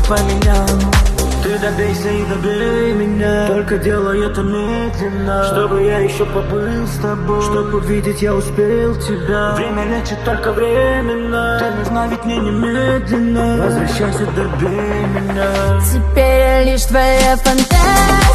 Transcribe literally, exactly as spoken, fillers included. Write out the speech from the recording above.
поменял. Ты добейся и добей меня, только делай это медленно, чтобы я еще побыл с тобой, чтобы увидеть я успел тебя. Время лечит только временно, ты нужна ведь мне немедленно. Возвращайся, добей меня. Теперь я лишь твоя фантазия.